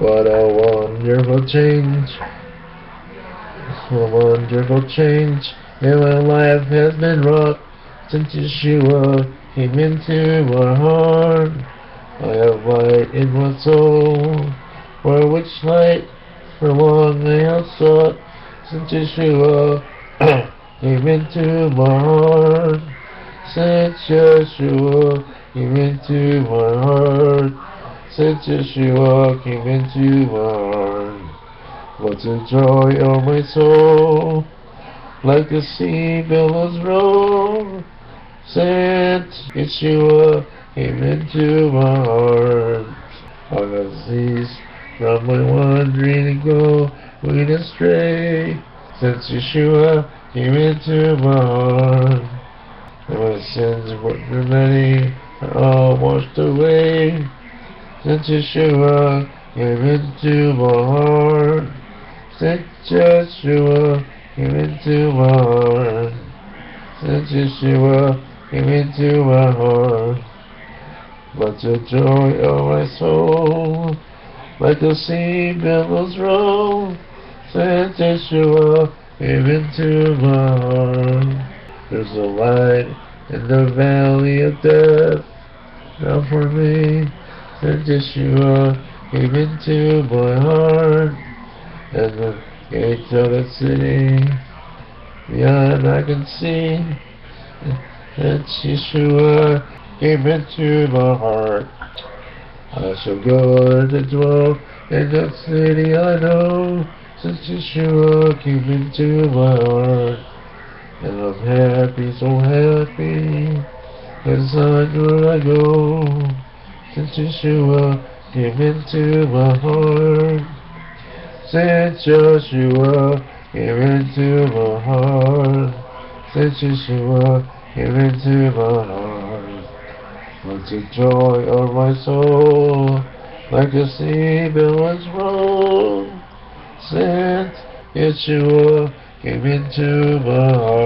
What a wonderful change. A wonderful change in my life has been wrought since Yeshua came into my heart. I have light in my soul, for which light for long I have sought, since Yeshua came into my heart. Since Yeshua came into my heart. Since Yeshua came into my heart. What the joy of my soul, like the sea billows roll. Since Yeshua came into my heart, I have ceased from my wandering and going astray. Since Yeshua came into my heart, and my sins were many are all washed away. Since Yeshua came into my heart, since Yeshua came into my heart, since Yeshua came into my heart. But the joy of my soul, like the sea billows roll, since Yeshua came into my heart. There's a light in the valley of death, now for me, since Yeshua came into my heart. And the gates of the city, beyond I can see, since Yeshua came into my heart. I shall go to dwell in the city I know, since Yeshua came into my heart. And I'm happy, so happy, inside where I go, since Yeshua came into my heart. Since Yeshua came into my heart. Since Yeshua came into my heart. What's the joy of my soul, like the sea billows roll. Since Yeshua came into my heart.